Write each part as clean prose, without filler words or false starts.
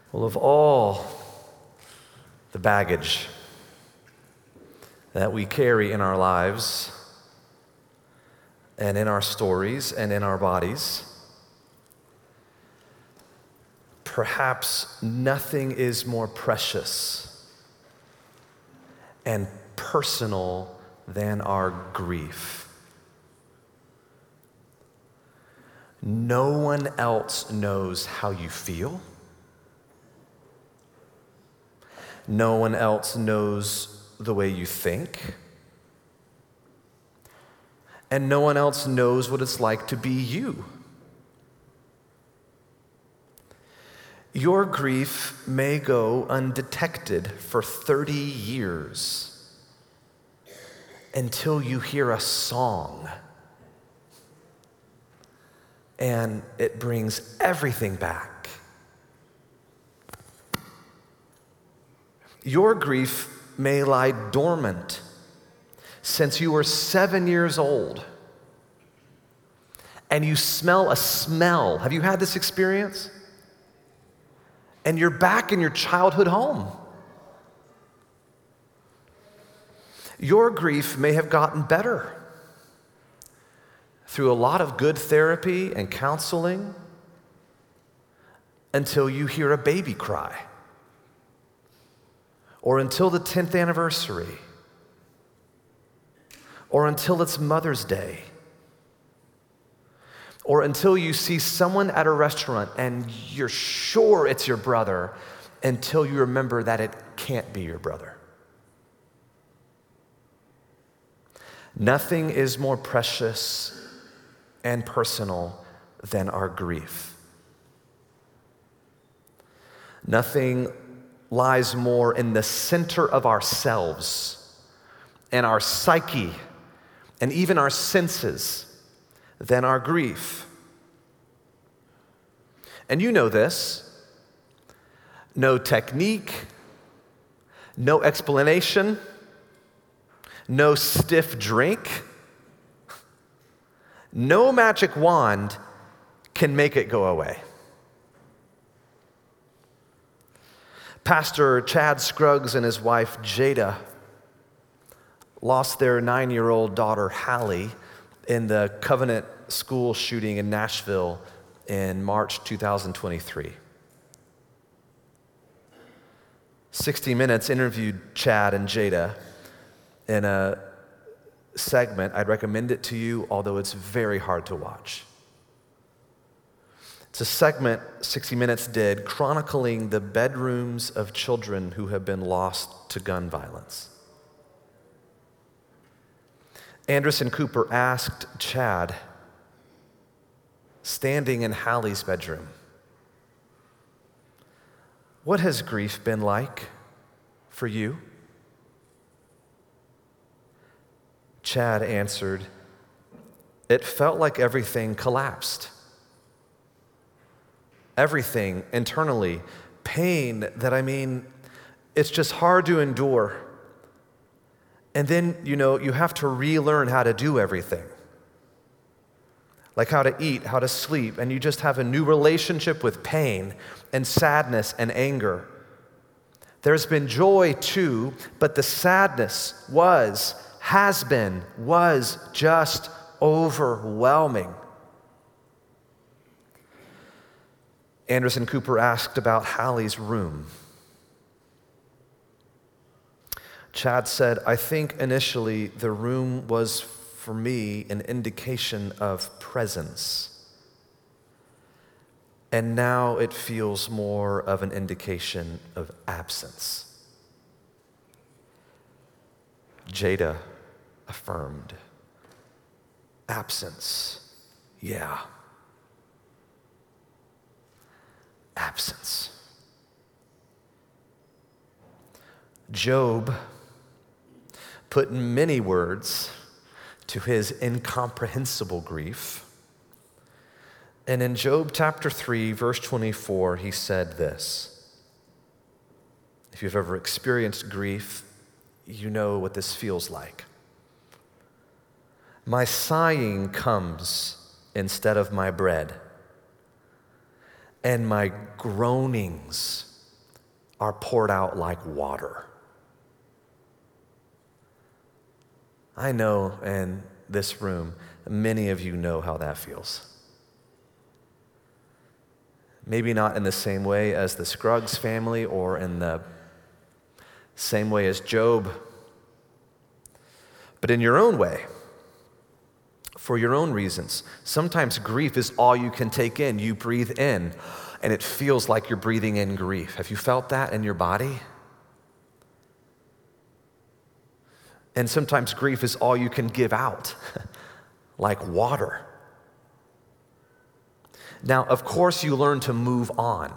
Well, of all the baggage that we carry in our lives and in our stories and in our bodies, perhaps nothing is more precious and personal than our grief. No one else knows how you feel. No one else knows the way you think. And no one else knows what it's like to be you. Your grief may go undetected for 30 years until you hear a song and it brings everything back. Your grief may lie dormant since you were 7 years old and you smell a smell. Have you had this experience? And you're back in your childhood home. Your grief may have gotten better through a lot of good therapy and counseling until you hear a baby cry, or until the 10th anniversary, or until it's Mother's Day, or until you see someone at a restaurant and you're sure it's your brother until you remember that it can't be your brother. Nothing is more precious and personal than our grief. Nothing lies more in the center of ourselves and our psyche and even our senses than our grief. And you know this. No technique, no explanation, no stiff drink, no magic wand can make it go away. Pastor Chad Scruggs and his wife Jada lost their 9-year-old daughter Hallie in the Covenant school shooting in Nashville in March 2023. 60 Minutes interviewed Chad and Jada in a segment. I'd recommend it to you, although it's very hard to watch. It's a segment 60 Minutes did chronicling the bedrooms of children who have been lost to gun violence. Anderson Cooper asked Chad, standing in Hallie's bedroom, "What has grief been like for you?" Chad answered, "It felt like everything collapsed. Everything internally, pain that it's just hard to endure. And then, you have to relearn how to do everything. Like how to eat, how to sleep, and you just have a new relationship with pain and sadness and anger. There's been joy too, but the sadness was just overwhelming." Anderson Cooper asked about Hallie's room. Chad said, "I think initially the room was for me an indication of presence. And now it feels more of an indication of absence." Jada affirmed, "Absence, yeah. Absence." Job put many words to his incomprehensible grief. And in Job chapter 3, verse 24, he said this. If you've ever experienced grief, you know what this feels like. "My sighing comes instead of my bread, and my groanings are poured out like water. I know in this room, many of you know how that feels. Maybe not in the same way as the Scruggs family or in the same way as Job, but in your own way, for your own reasons. Sometimes grief is all you can take in. You breathe in, and it feels like you're breathing in grief. Have you felt that in your body? And sometimes grief is all you can give out, like water. Now, of course, you learn to move on.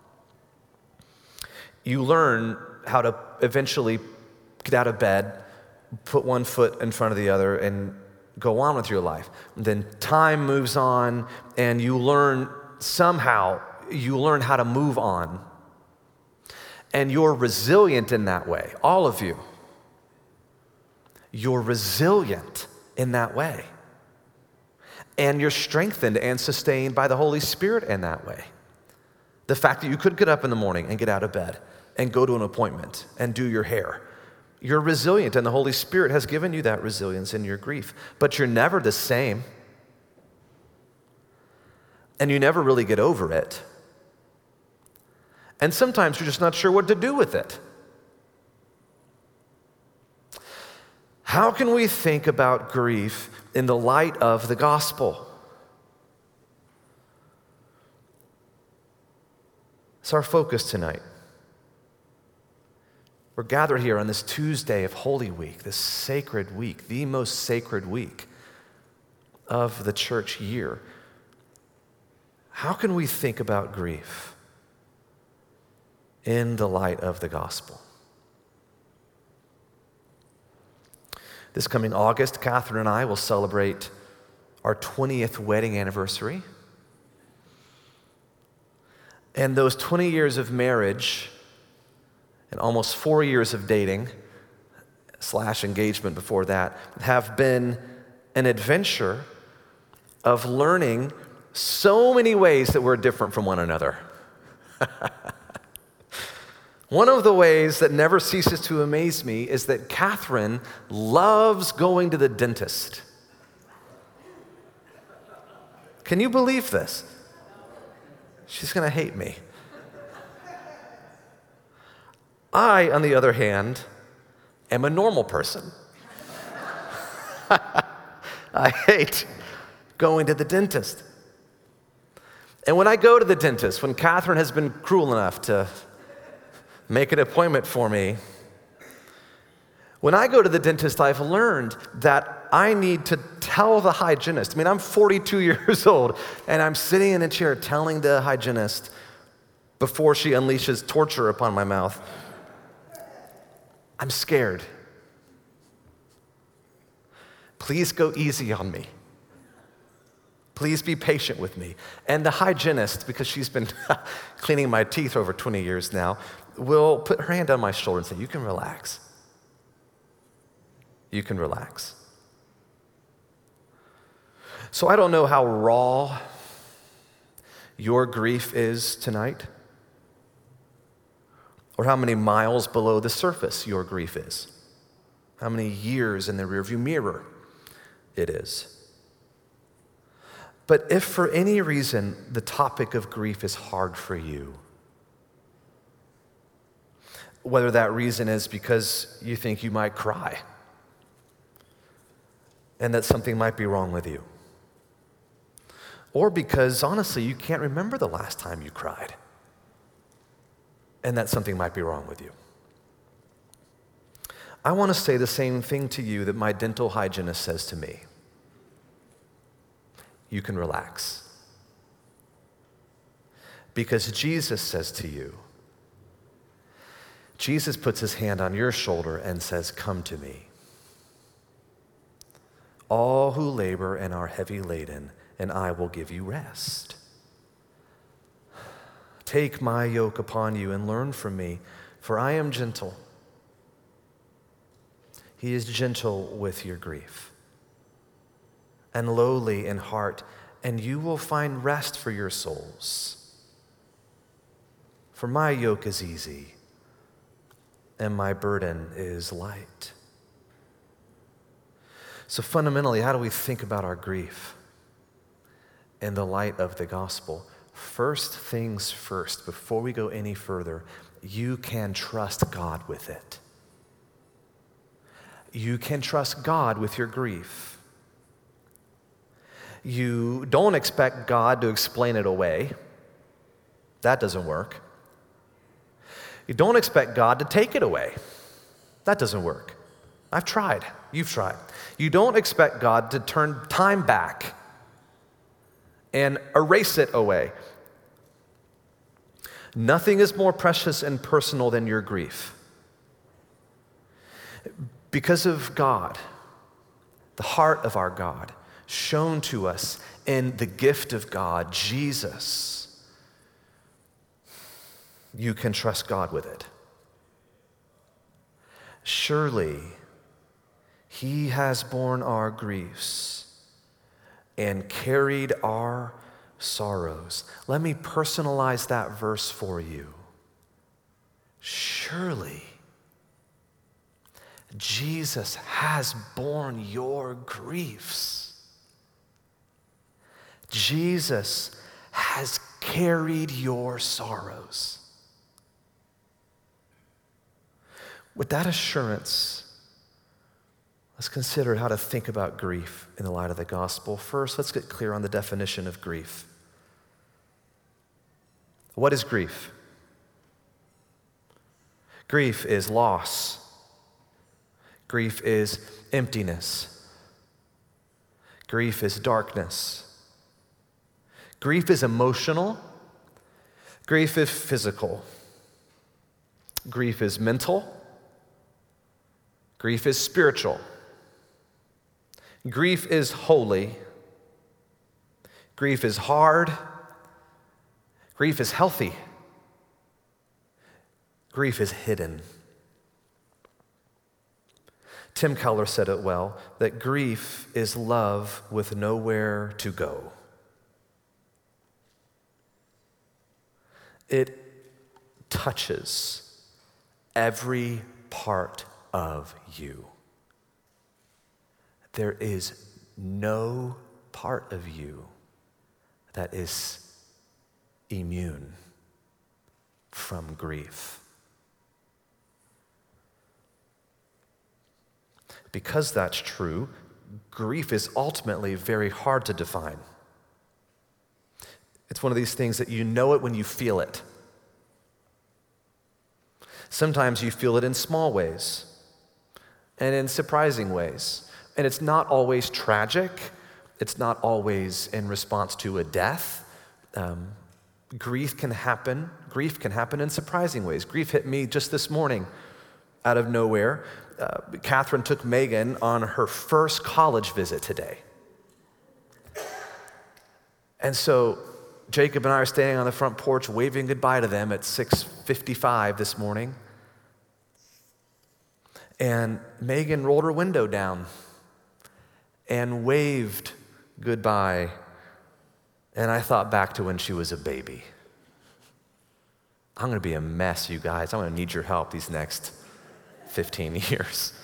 You learn how to eventually get out of bed, put one foot in front of the other, and go on with your life. And then time moves on, and you learn how to move on. And you're resilient in that way, all of you. You're resilient in that way. And you're strengthened and sustained by the Holy Spirit in that way. The fact that you could get up in the morning and get out of bed and go to an appointment and do your hair. You're resilient, and the Holy Spirit has given you that resilience in your grief. But you're never the same. And you never really get over it. And sometimes you're just not sure what to do with it. How can we think about grief in the light of the gospel? It's our focus tonight. We're gathered here on this Tuesday of Holy Week, this sacred week, the most sacred week of the church year. How can we think about grief in the light of the gospel? This coming August, Catherine and I will celebrate our 20th wedding anniversary. And those 20 years of marriage and almost 4 years of dating / engagement before that have been an adventure of learning so many ways that we're different from one another. One of the ways that never ceases to amaze me is that Catherine loves going to the dentist. Can you believe this? She's going to hate me. I, on the other hand, am a normal person. I hate going to the dentist. And when I go to the dentist, when Catherine has been cruel enough to make an appointment for me, when I go to the dentist, I've learned that I need to tell the hygienist. I mean, I'm 42 years old, and I'm sitting in a chair telling the hygienist before she unleashes torture upon my mouth, I'm scared. Please go easy on me. Please be patient with me. And the hygienist, because she's been cleaning my teeth over 20 years now, will put her hand on my shoulder and say, you can relax. You can relax. So I don't know how raw your grief is tonight, or how many miles below the surface your grief is, how many years in the rearview mirror it is. But if for any reason the topic of grief is hard for you, whether that reason is because you think you might cry and that something might be wrong with you, or because honestly you can't remember the last time you cried and that something might be wrong with you, I want to say the same thing to you that my dental hygienist says to me. You can relax. Because Jesus says to you, Jesus puts his hand on your shoulder and says, come to me, all who labor and are heavy laden, and I will give you rest. Take my yoke upon you and learn from me, for I am gentle. He is gentle with your grief and lowly in heart, and you will find rest for your souls. For my yoke is easy and my burden is light. So fundamentally, how do we think about our grief in the light of the gospel? First things first, before we go any further, you can trust God with it. You can trust God with your grief. You don't expect God to explain it away. That doesn't work. You don't expect God to take it away. That doesn't work. I've tried. You've tried. You don't expect God to turn time back and erase it away. Nothing is more precious and personal than your grief. Because of God, the heart of our God, shown to us in the gift of God, Jesus, you can trust God with it. Surely, He has borne our griefs and carried our sorrows. Let me personalize that verse for you. Surely, Jesus has borne your griefs. Jesus has carried your sorrows. With that assurance, let's consider how to think about grief in the light of the gospel. First, let's get clear on the definition of grief. What is grief? Grief is loss. Grief is emptiness. Grief is darkness. Grief is emotional. Grief is physical. Grief is mental. Grief is spiritual. Grief is holy. Grief is hard. Grief is healthy. Grief is hidden. Tim Keller said it well, that grief is love with nowhere to go. It touches every part of you. There is no part of you that is immune from grief. Because that's true, grief is ultimately very hard to define. It's one of these things that you know it when you feel it. Sometimes you feel it in small ways and in surprising ways. And it's not always tragic. It's not always in response to a death. Grief can happen in surprising ways. Grief hit me just this morning out of nowhere. Catherine took Megan on her first college visit today. And so Jacob and I are standing on the front porch waving goodbye to them at 6:55 this morning. And Megan rolled her window down and waved goodbye. And I thought back to when she was a baby. I'm going to be a mess, you guys. I'm going to need your help these next 15 years.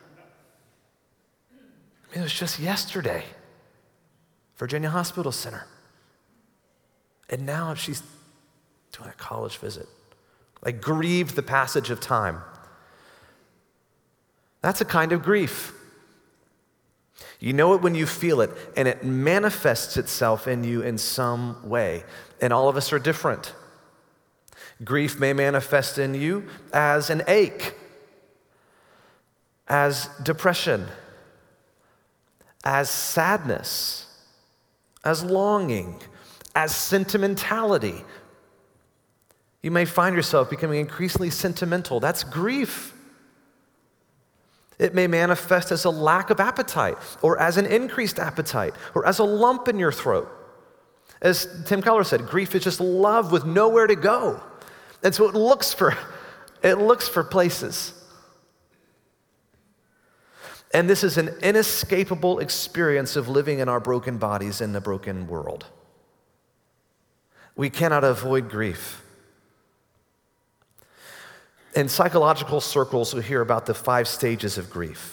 I mean, it was just yesterday, Virginia Hospital Center. And now she's doing a college visit. Like, grieved the passage of time. That's a kind of grief. You know it when you feel it, and it manifests itself in you in some way. And all of us are different. Grief may manifest in you as an ache, as depression, as sadness, as longing, as sentimentality. You may find yourself becoming increasingly sentimental. That's grief. It may manifest as a lack of appetite, or as an increased appetite, or as a lump in your throat. As Tim Keller said, grief is just love with nowhere to go. And so it looks for places. And this is an inescapable experience of living in our broken bodies in the broken world. We cannot avoid grief. In psychological circles, we hear about the 5 stages of grief.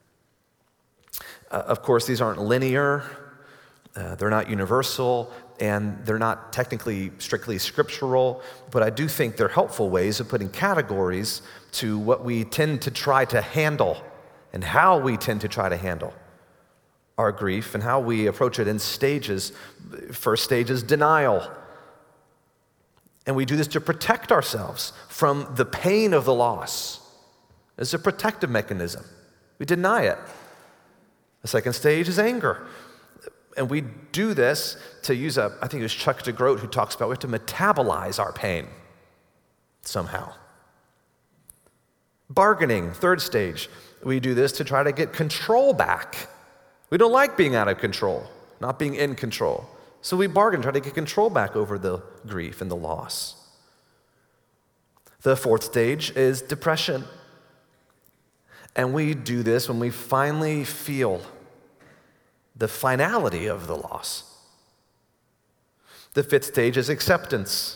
Of course, these aren't linear, they're not universal, and they're not technically strictly scriptural, but I do think they're helpful ways of putting categories to what we tend to try to handle and how we tend to try to handle our grief and how we approach it in stages. First stage is denial. And we do this to protect ourselves from the pain of the loss. It's a protective mechanism. We deny it. The second stage is anger. And we do this to use I think it was Chuck DeGroat who talks about we have to metabolize our pain somehow. Bargaining, third stage. We do this to try to get control back. We don't like being out of control, not being in control. So we bargain, try to get control back over the grief and the loss. The fourth stage is depression. And we do this when we finally feel the finality of the loss. The fifth stage is acceptance.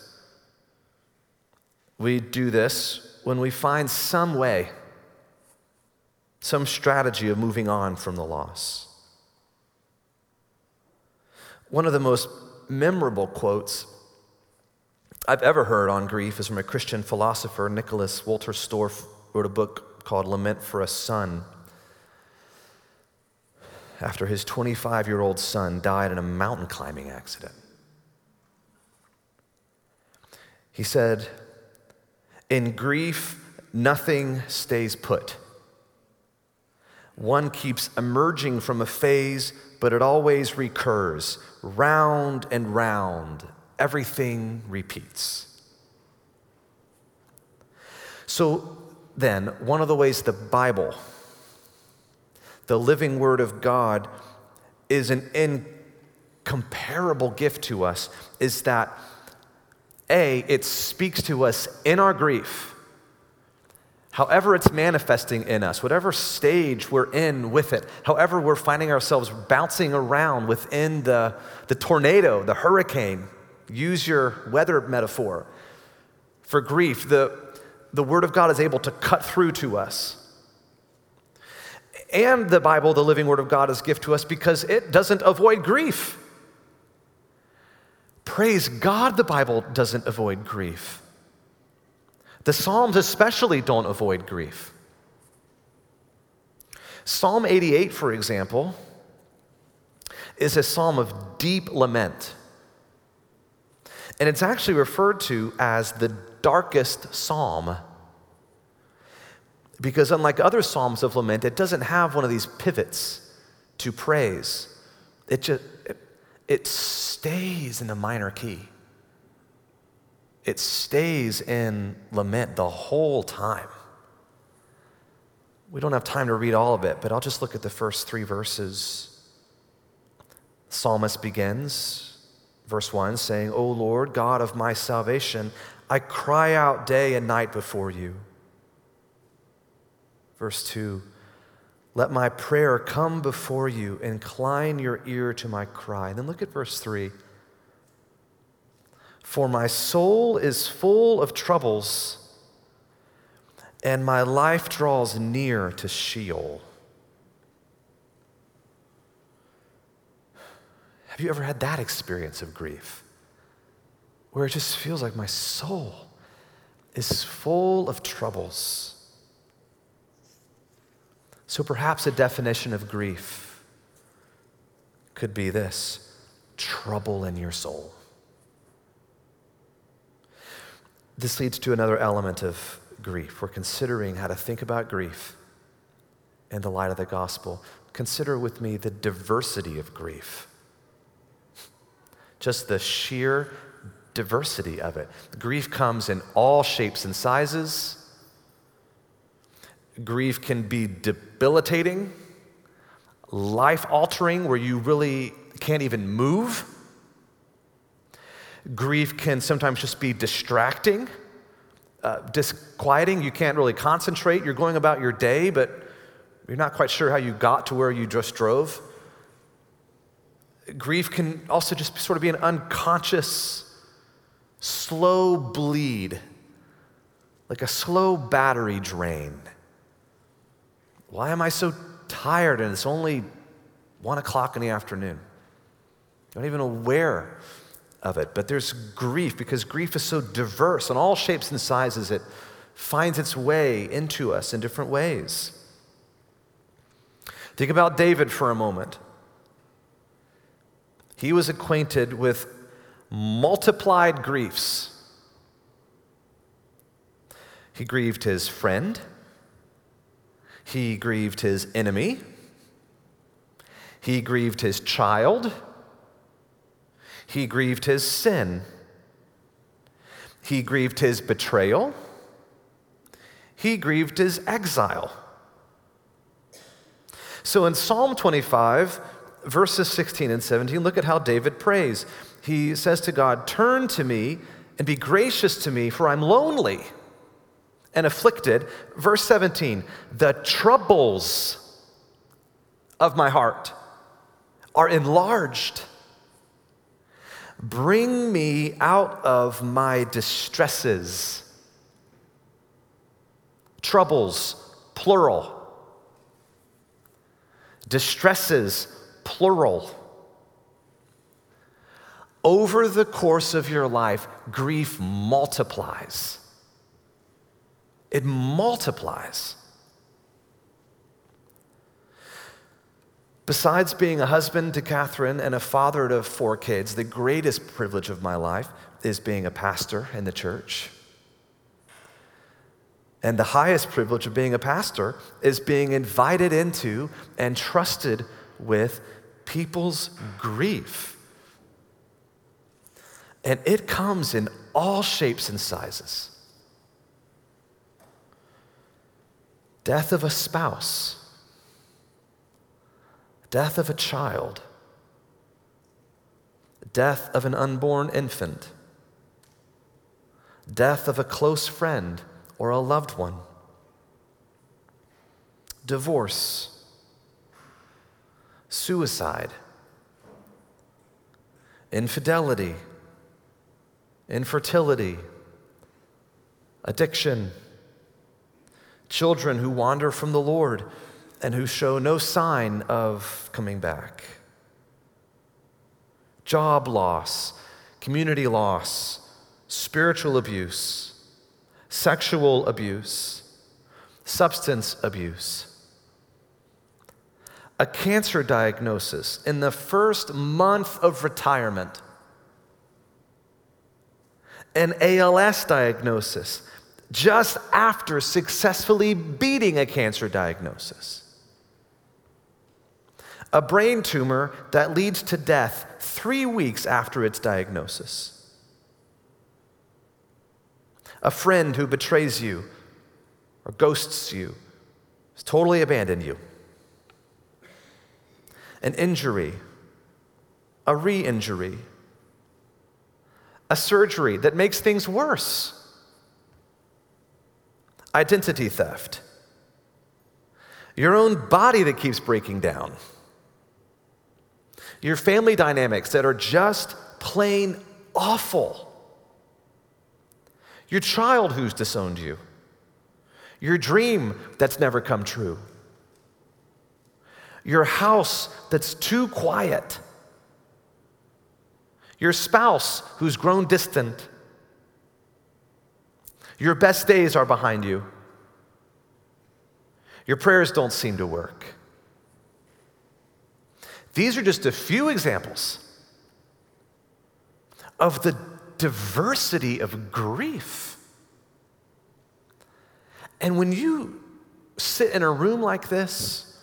We do this when we find some way, some strategy of moving on from the loss. One of the most memorable quotes I've ever heard on grief is from a Christian philosopher, Nicholas Wolterstorff, wrote a book called Lament for a Son. After his 25-year-old son died in a mountain climbing accident. He said, "In grief, nothing stays put. One keeps emerging from a phase, but it always recurs. Round and round, everything repeats." So then, one of the ways the Bible, the living Word of God, is an incomparable gift to us is that, A, it speaks to us in our grief, however it's manifesting in us, whatever stage we're in with it, however we're finding ourselves bouncing around within the tornado, the hurricane, use your weather metaphor. For grief, the Word of God is able to cut through to us. And the Bible, the living Word of God, is a gift to us because it doesn't avoid grief. Praise God, the Bible doesn't avoid grief. The Psalms especially don't avoid grief. Psalm 88, for example, is a psalm of deep lament. And it's actually referred to as the darkest psalm because unlike other psalms of lament, it doesn't have one of these pivots to praise. It stays in the minor key. It stays in lament the whole time. We don't have time to read all of it, but I'll just look at the first 3 verses. The psalmist begins, verse 1, saying, "O Lord, God of my salvation, I cry out day and night before you." Verse 2, "Let my prayer come before you, incline your ear to my cry." And then look at verse 3. "For my soul is full of troubles, and my life draws near to Sheol." Have you ever had that experience of grief? Where it just feels like my soul is full of troubles. So perhaps a definition of grief could be this: trouble in your soul. This leads to another element of grief. We're considering how to think about grief in the light of the gospel. Consider with me the diversity of grief. Just the sheer diversity of it. Grief comes in all shapes and sizes. Grief can be debilitating, life-altering, where you really can't even move. Grief can sometimes just be distracting, disquieting. You can't really concentrate. You're going about your day, but you're not quite sure how you got to where you just drove. Grief can also just sort of be an unconscious, slow bleed like a slow battery drain. Why am I so tired and it's only 1 o'clock in the afternoon? I'm not even aware of it, but there's grief because grief is so diverse in all shapes and sizes. It finds its way into us in different ways. Think about David for a moment. He was acquainted with multiplied griefs. He grieved his friend. He grieved his enemy. He grieved his child. He grieved his sin. He grieved his betrayal. He grieved his exile. So in Psalm 25, verses 16 and 17, look at how David prays. He says to God, "Turn to me and be gracious to me, for I'm lonely and afflicted." Verse 17, "The troubles of my heart are enlarged. Bring me out of my distresses." Troubles, plural. Distresses, plural. Over the course of your life, grief multiplies. It multiplies. Besides being a husband to Catherine and a father to 4 kids, the greatest privilege of my life is being a pastor in the church. And the highest privilege of being a pastor is being invited into and trusted with people's grief. And it comes in all shapes and sizes. Death of a spouse, death of a child, death of an unborn infant, death of a close friend or a loved one, divorce, suicide, infidelity, infertility, addiction, children who wander from the Lord and who show no sign of coming back, job loss, community loss, spiritual abuse, sexual abuse, substance abuse, a cancer diagnosis in the first month of retirement, an ALS diagnosis just after successfully beating a cancer diagnosis, a brain tumor that leads to death 3 weeks after its diagnosis, a friend who betrays you or ghosts you, has totally abandoned you, an injury, a re-injury, a surgery that makes things worse, identity theft, your own body that keeps breaking down, your family dynamics that are just plain awful, your child who's disowned you, your dream that's never come true, your house that's too quiet, your spouse who's grown distant, your best days are behind you, your prayers don't seem to work. These are just a few examples of the diversity of grief. And when you sit in a room like this,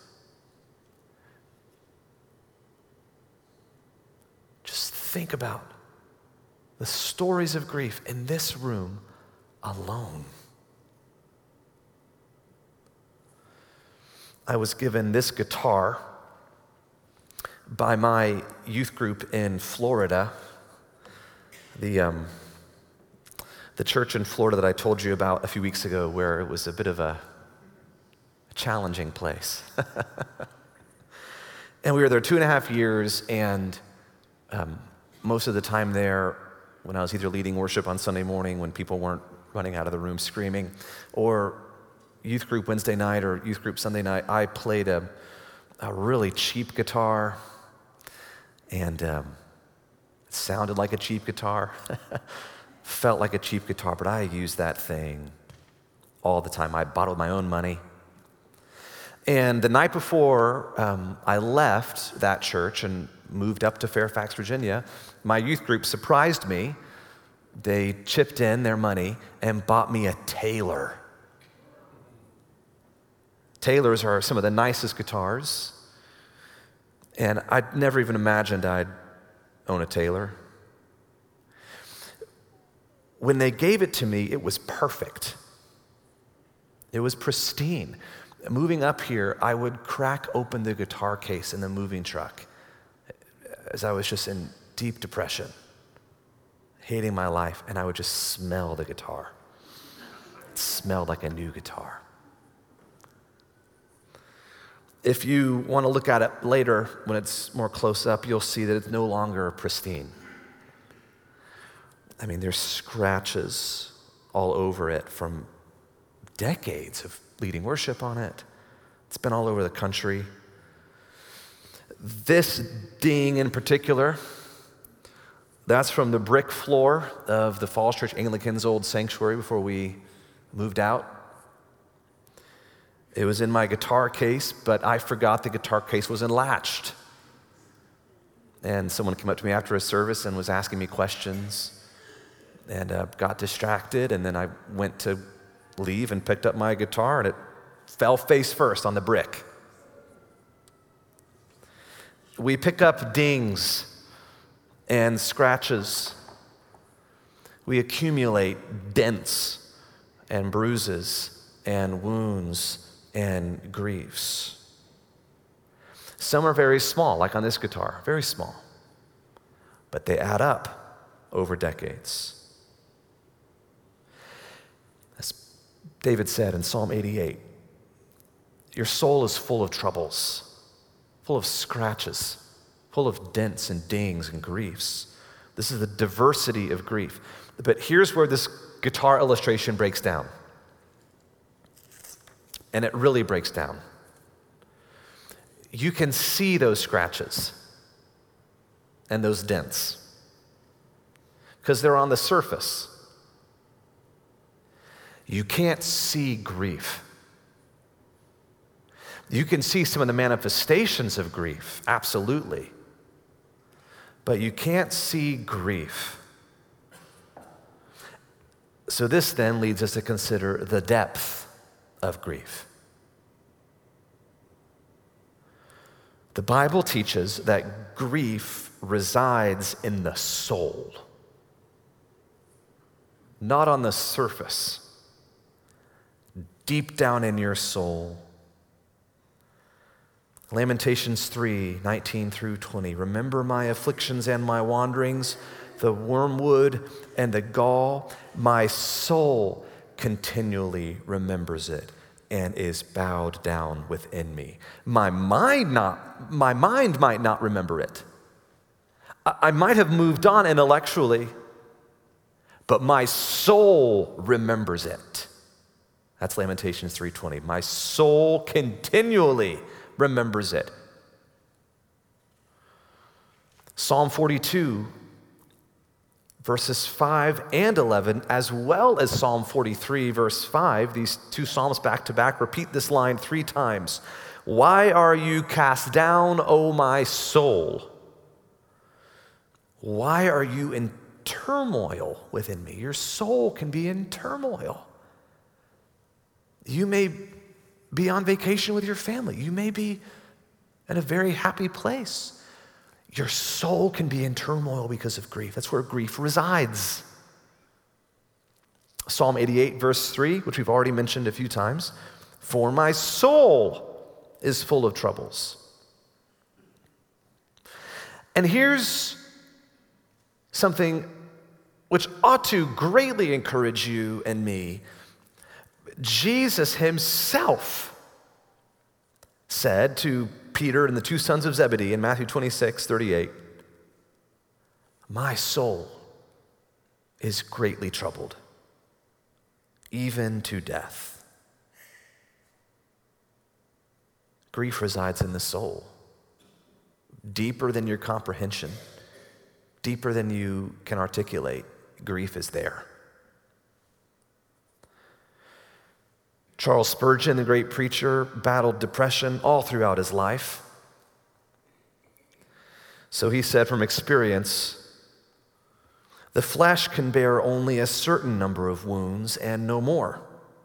just think about the stories of grief in this room alone. I was given this guitar by my youth group in Florida. The church in Florida that I told you about a few weeks ago, where it was a bit of a challenging place. And we were there 2.5 years, and most of the time there, when I was either leading worship on Sunday morning when people weren't running out of the room screaming. Or youth group Wednesday night or youth group Sunday night, I played a really cheap guitar, and it sounded like a cheap guitar, felt like a cheap guitar, but I used that thing all the time. I bought it with my own money. And the night before I left that church and moved up to Fairfax, Virginia, my youth group surprised me. They chipped in their money and bought me a Taylor. Taylors are some of the nicest guitars, and I'd never even imagined I'd own a Taylor. When they gave it to me, it was perfect. It was pristine. Moving up here, I would crack open the guitar case in the moving truck as I was just in deep depression, hating my life, and I would just smell the guitar. It smelled like a new guitar. If you want to look at it later, when it's more close up, you'll see that it's no longer pristine. I mean, there's scratches all over it from decades of leading worship on it. It's been all over the country. This ding in particular, that's from the brick floor of the Falls Church Anglicans' old sanctuary before we moved out. It was in my guitar case, but I forgot the guitar case wasn't latched. And someone came up to me after a service and was asking me questions, and got distracted, and then I went to leave and picked up my guitar, and it fell face first on the brick. We pick up dings and scratches. We accumulate dents and bruises and wounds and griefs. Some are very small, like on this guitar, very small, but they add up over decades. As David said in Psalm 88, your soul is full of troubles, full of scratches, full of dents and dings and griefs. This is the diversity of grief. But here's where this guitar illustration breaks down. And it really breaks down. You can see those scratches and those dents because they're on the surface. You can't see grief. You can see some of the manifestations of grief, absolutely. But you can't see grief. So this then leads us to consider the depth of grief. The Bible teaches that grief resides in the soul, not on the surface, deep down in your soul. Lamentations 3:19 through 20. Remember my afflictions and my wanderings, the wormwood and the gall. My soul continually remembers it and is bowed down within me. My mind might not remember it. I might have moved on intellectually, but my soul remembers it. That's Lamentations 3:20. My soul continually remembers it. Psalm 42, verses 5 and 11, as well as Psalm 43, verse 5, these two psalms back to back repeat this line 3 times. Why are you cast down, O my soul? Why are you in turmoil within me? Your soul can be in turmoil. You may be on vacation with your family. You may be in a very happy place. Your soul can be in turmoil because of grief. That's where grief resides. Psalm 88, verse 3, which we've already mentioned a few times. For my soul is full of troubles. And here's something which ought to greatly encourage you and me. Jesus himself said to Peter and the 2 sons of Zebedee in Matthew 26:38, my soul is greatly troubled. even to death. Grief resides in the soul, deeper than your comprehension, deeper than you can articulate. Grief is there. Charles Spurgeon, the great preacher, battled depression all throughout his life. So he said from experience, the flesh can bear only a certain number of wounds and no more.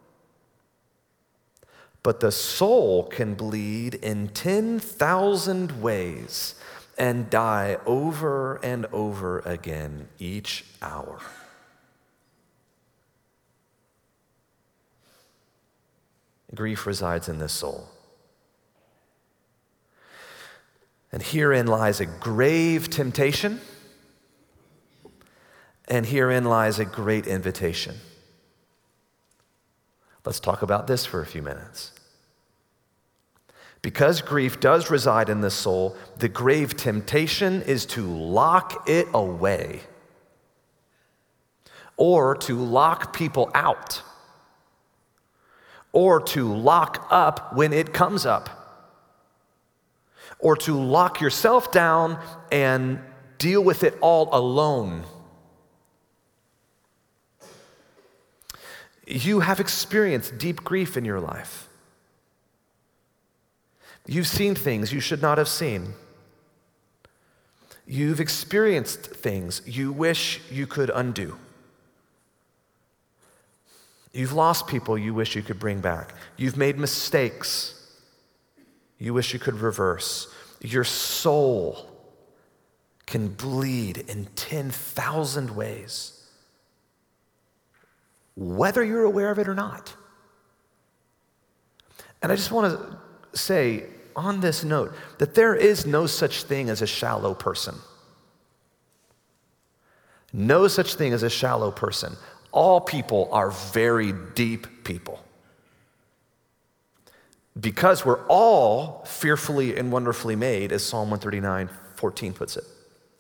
But the soul can bleed in 10,000 ways and die over and over again each hour. Grief resides in the soul. And herein lies a grave temptation, and herein lies a great invitation. Let's talk about this for a few minutes. Because grief does reside in the soul, the grave temptation is to lock it away or to lock people out or to lock up when it comes up or to lock yourself down and deal with it all alone. You have experienced deep grief in your life. You've seen things you should not have seen. You've experienced things you wish you could undo. You've lost people you wish you could bring back. You've made mistakes you wish you could reverse. Your soul can bleed in 10,000 ways, whether you're aware of it or not. And I just want to say on this note that there is no such thing as a shallow person. No such thing as a shallow person. All people are very deep people. Because we're all fearfully and wonderfully made, as Psalm 139:14 puts it.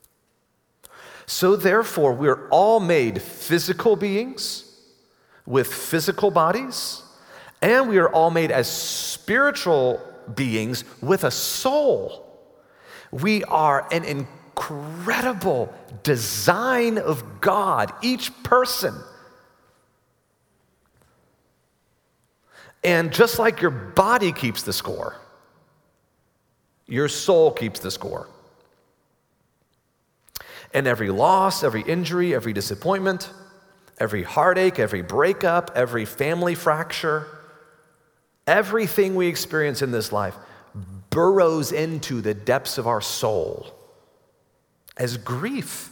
So therefore, we're all made physical beings with physical bodies, and we are all made as spiritual beings with a soul. We are an incredible design of God, each person. And just like your body keeps the score, your soul keeps the score. And every loss, every injury, every disappointment, every heartache, every breakup, every family fracture, everything we experience in this life burrows into the depths of our soul as grief.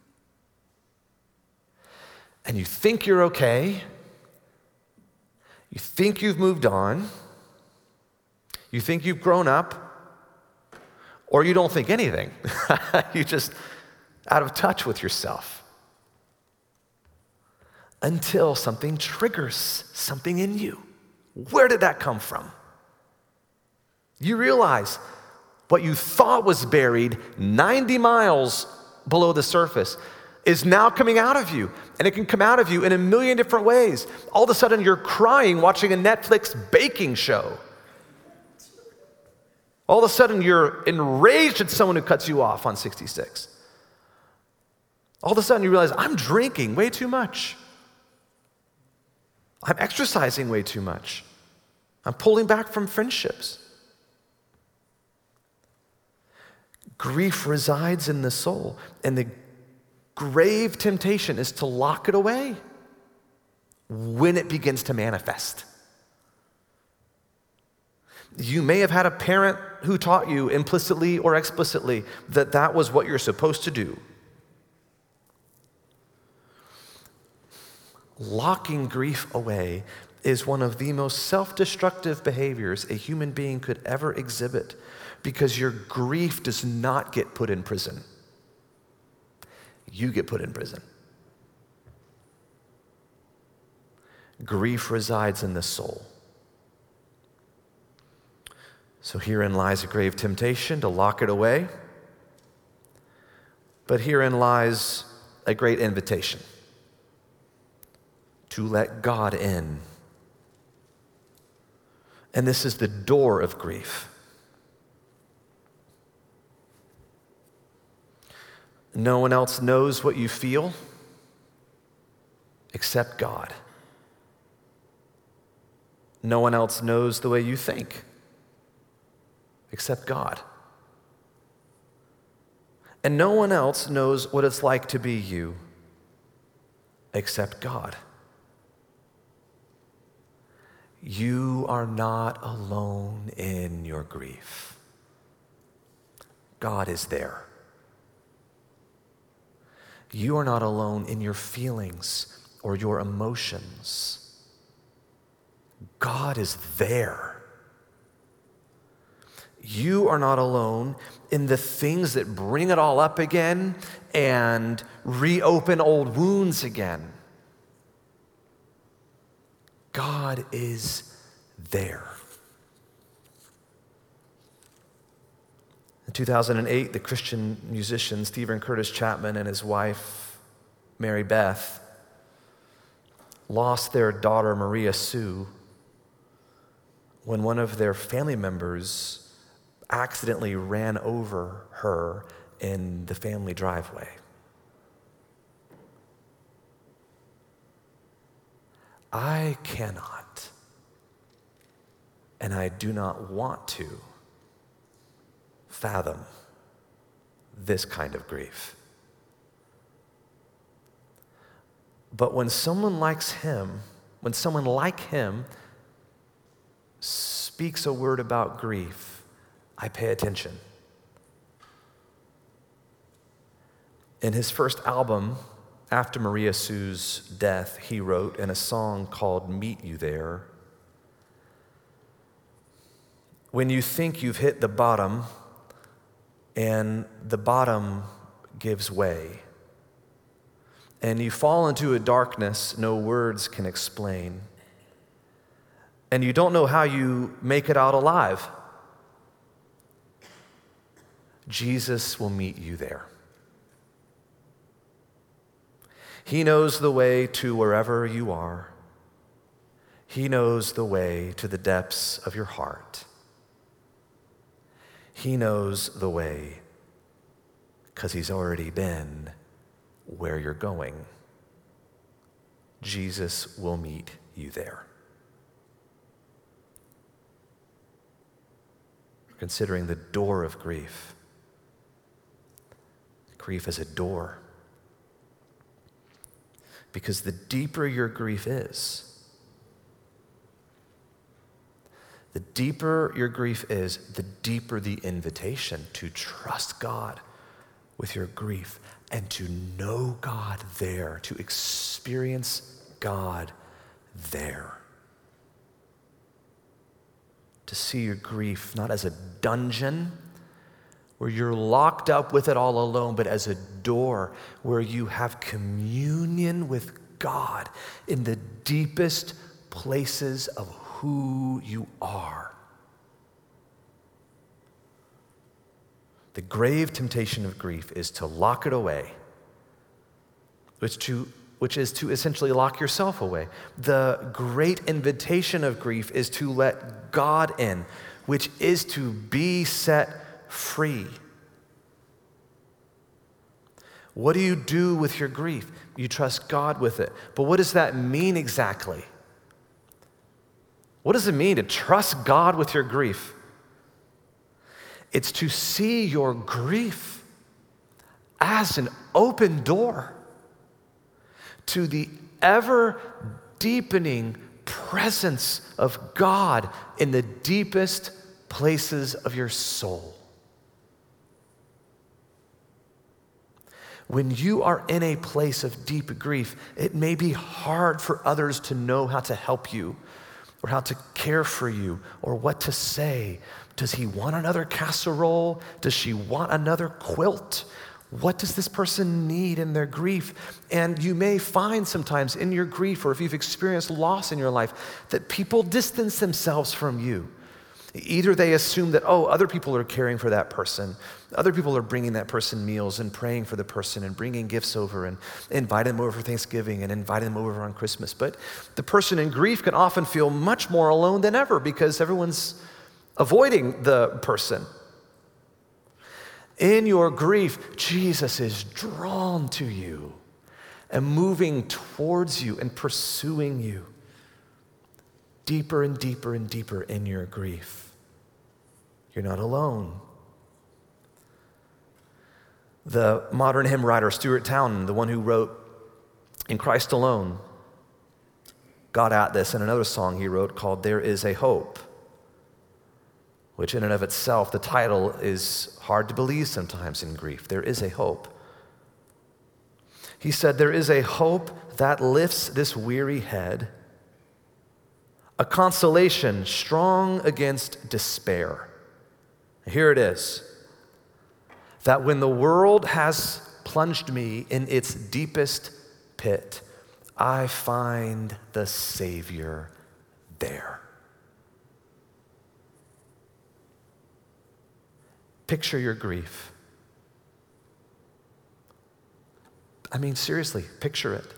And you think you're okay. You think you've moved on. You think you've grown up. Or you don't think anything. You're just out of touch with yourself. Until something triggers something in you. Where did that come from? You realize what you thought was buried 90 miles below the surface is now coming out of you. And it can come out of you in a million different ways. All of a sudden, you're crying watching a Netflix baking show. All of a sudden, you're enraged at someone who cuts you off on 66. All of a sudden, you realize, I'm drinking way too much. I'm exercising way too much. I'm pulling back from friendships. Grief resides in the soul, and the grave temptation is to lock it away when it begins to manifest. You may have had a parent who taught you implicitly or explicitly that that was what you're supposed to do. Locking grief away is one of the most self-destructive behaviors a human being could ever exhibit, because your grief does not get put in prison. You get put in prison. Grief resides in the soul. So herein lies a grave temptation to lock it away, but herein lies a great invitation to let God in. And this is the door of grief. No one else knows what you feel except God. No one else knows the way you think except God. And no one else knows what it's like to be you except God. You are not alone in your grief. God is there. You are not alone in your feelings or your emotions. God is there. You are not alone in the things that bring it all up again and reopen old wounds again. God is there. In 2008, the Christian musician Stephen Curtis Chapman and his wife, Mary Beth, lost their daughter, Maria Sue, when one of their family members accidentally ran over her in the family driveway. I cannot, and I do not want to fathom this kind of grief. But when someone like him speaks a word about grief, I pay attention. In his first album, after Maria Sue's death, he wrote in a song called Meet You There, when you think you've hit the bottom and the bottom gives way, and you fall into a darkness no words can explain, and you don't know how you make it out alive, Jesus will meet you there. He knows the way to wherever you are. He knows the way to the depths of your heart. He knows the way because he's already been where you're going. Jesus will meet you there. Considering the door of grief. Grief is a door. Because the deeper your grief is, the deeper the invitation to trust God with your grief and to know God there, to experience God there. To see your grief not as a dungeon where you're locked up with it all alone, but as a door where you have communion with God in the deepest places of who you are. The grave temptation of grief is to lock it away, which is to essentially lock yourself away. The great invitation of grief is to let God in, which is to be set free. What do you do with your grief? You trust God with it. But what does that mean exactly? What does it mean to trust God with your grief? It's to see your grief as an open door to the ever deepening presence of God in the deepest places of your soul. When you are in a place of deep grief, it may be hard for others to know how to help you or how to care for you or what to say. Does he want another casserole? Does she want another quilt? What does this person need in their grief? And you may find sometimes in your grief, or if you've experienced loss in your life, that people distance themselves from you. Either they assume that, oh, other people are caring for that person. Other people are bringing that person meals and praying for the person and bringing gifts over and inviting them over for Thanksgiving and inviting them over on Christmas. But the person in grief can often feel much more alone than ever because everyone's avoiding the person. In your grief, Jesus is drawn to you and moving towards you and pursuing you deeper and deeper and deeper in your grief. You're not alone. The modern hymn writer Stuart Townend, the one who wrote In Christ Alone, got at this in another song he wrote called There Is a Hope, which in and of itself, the title is hard to believe sometimes in grief. There is a hope. He said, there is a hope that lifts this weary head, a consolation strong against despair. Here it is, that when the world has plunged me in its deepest pit, I find the Savior there. Picture your grief. I mean, seriously, picture it.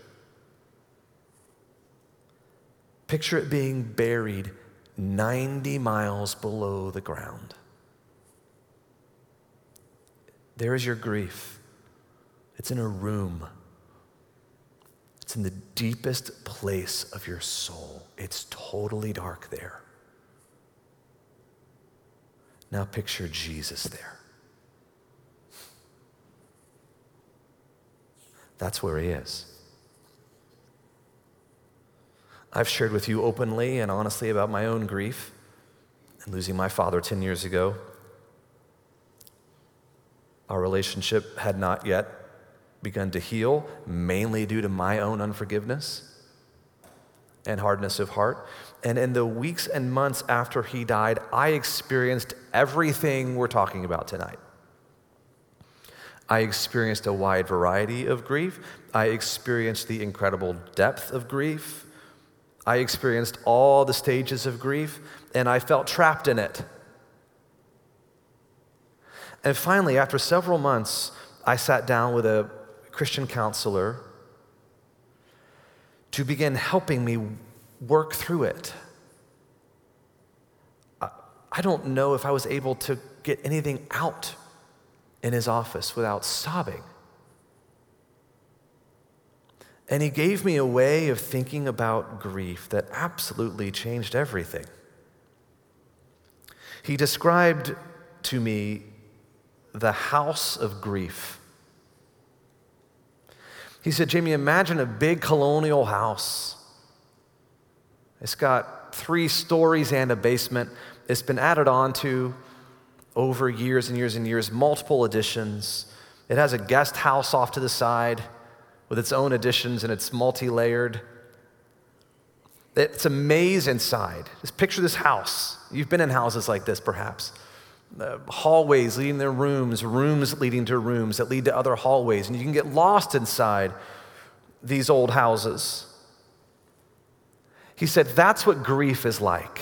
Picture it being buried 90 miles below the ground. There is your grief. It's in a room. It's in the deepest place of your soul. It's totally dark there. Now picture Jesus there. That's where he is. I've shared with you openly and honestly about my own grief and losing my father 10 years ago. Our relationship had not yet begun to heal, mainly due to my own unforgiveness and hardness of heart. And in the weeks and months after he died, I experienced everything we're talking about tonight. I experienced a wide variety of grief. I experienced the incredible depth of grief. I experienced all the stages of grief, and I felt trapped in it. And finally, after several months, I sat down with a Christian counselor to begin helping me work through it. I don't know if I was able to get anything out in his office without sobbing. And he gave me a way of thinking about grief that absolutely changed everything. He described to me the house of grief. He said, Jamie, imagine a big colonial house. It's got 3 stories and a basement. It's been added on to over years and years and years, multiple additions. It has a guest house off to the side with its own additions, and it's multi-layered. It's a maze inside. Just picture this house. You've been in houses like this, perhaps. Hallways leading to rooms, rooms leading to rooms that lead to other hallways, and you can get lost inside these old houses. He said, that's what grief is like.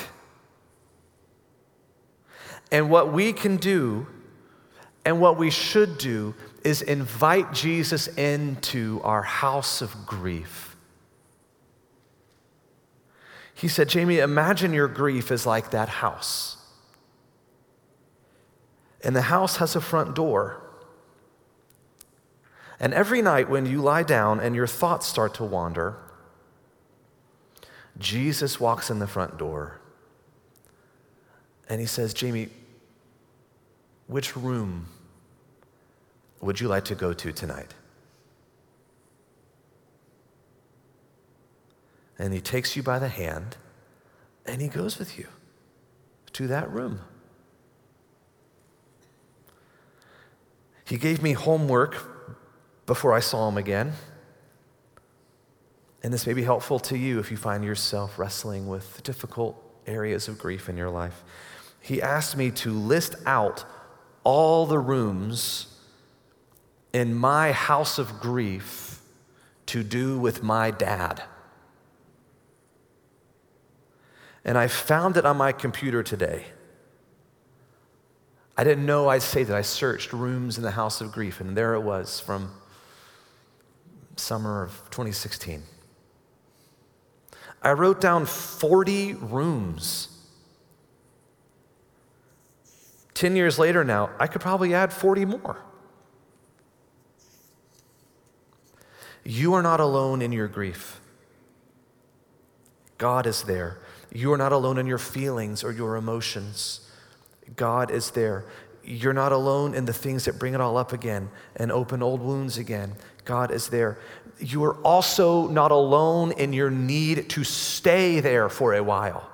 And what we can do and what we should do is invite Jesus into our house of grief. He said, Jamie, imagine your grief is like that house. And the house has a front door. And every night when you lie down and your thoughts start to wander, Jesus walks in the front door. And he says, Jamie, which room would you like to go to tonight? And he takes you by the hand and he goes with you to that room. He gave me homework before I saw him again. And this may be helpful to you if you find yourself wrestling with difficult areas of grief in your life. He asked me to list out all the rooms in my house of grief to do with my dad. And I found it on my computer today. I didn't know I'd say that I searched rooms in the house of grief, and there it was from summer of 2016. I wrote down 40 rooms. 10 years later now, I could probably add 40 more. You are not alone in your grief. God is there. You are not alone in your feelings or your emotions. God is there. You're not alone in the things that bring it all up again and open old wounds again. God is there. You are also not alone in your need to stay there for a while.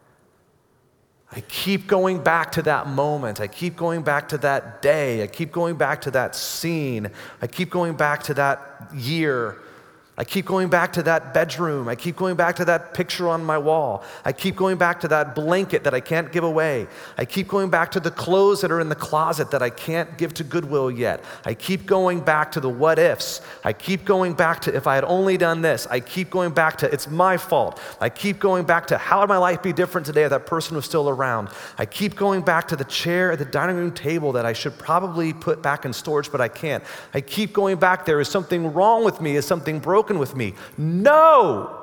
I keep going back to that moment. I keep going back to that day. I keep going back to that scene. I keep going back to that year. I keep going back to that bedroom. I keep going back to that picture on my wall. I keep going back to that blanket that I can't give away. I keep going back to the clothes that are in the closet that I can't give to Goodwill yet. I keep going back to the what ifs. I keep going back to if I had only done this. I keep going back to it's my fault. I keep going back to how would my life be different today if that person was still around. I keep going back to the chair at the dining room table that I should probably put back in storage, but I can't. I keep going back there. Is something wrong with me? Is something broken with me? No.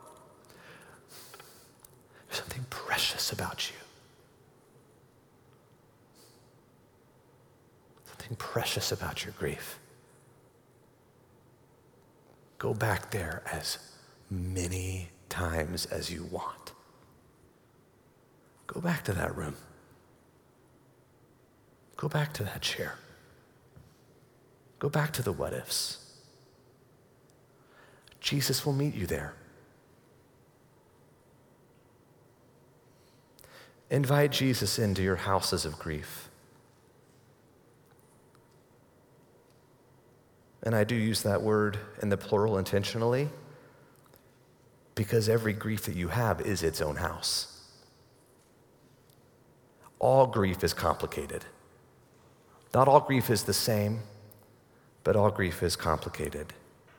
There's something precious about you. Something precious about your grief. Go back there as many times as you want. Go back to that room. Go back to that chair. Go back to the what ifs. Jesus will meet you there. Invite Jesus into your houses of grief. And I do use that word in the plural intentionally because every grief that you have is its own house. All grief is complicated. Not all grief is the same, but all grief is complicated.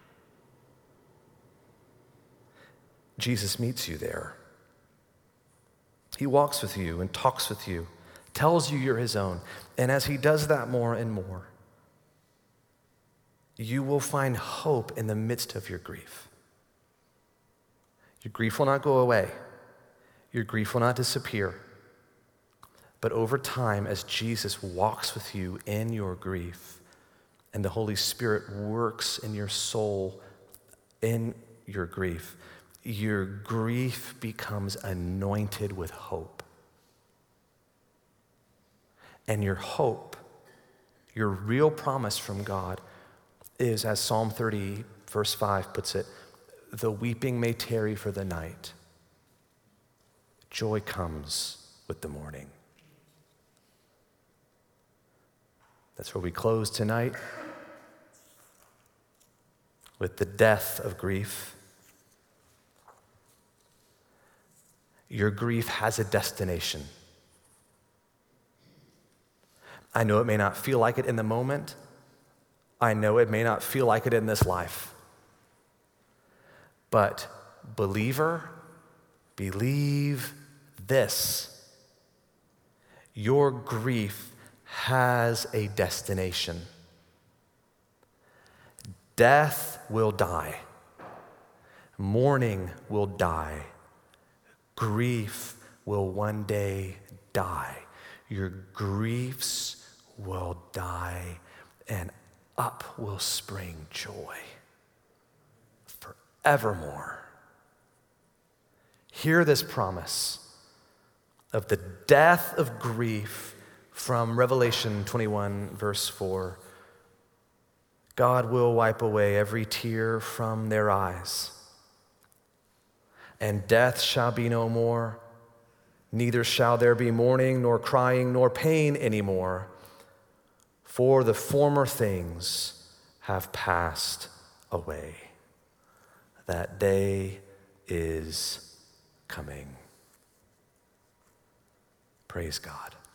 Jesus meets you there. He walks with you and talks with you, tells you you're his own. And as he does that more and more, you will find hope in the midst of your grief. Your grief will not go away. Your grief will not disappear. But over time, as Jesus walks with you in your grief, and the Holy Spirit works in your soul in your grief becomes anointed with hope. And your hope, your real promise from God is, as Psalm 30, verse 5 puts it, the weeping may tarry for the night. Joy comes with the morning. That's where we close tonight, with the death of grief. Your grief has a destination. I know it may not feel like it in the moment. I know it may not feel like it in this life. But believer, believe this. Your grief has a destination. Death will die. Mourning will die. Grief will one day die. Your griefs will die, and up will spring joy forevermore. Hear this promise of the death of grief from Revelation 21, verse 4. God will wipe away every tear from their eyes, and death shall be no more, neither shall there be mourning, nor crying, nor pain anymore, for the former things have passed away. That day is coming. Praise God.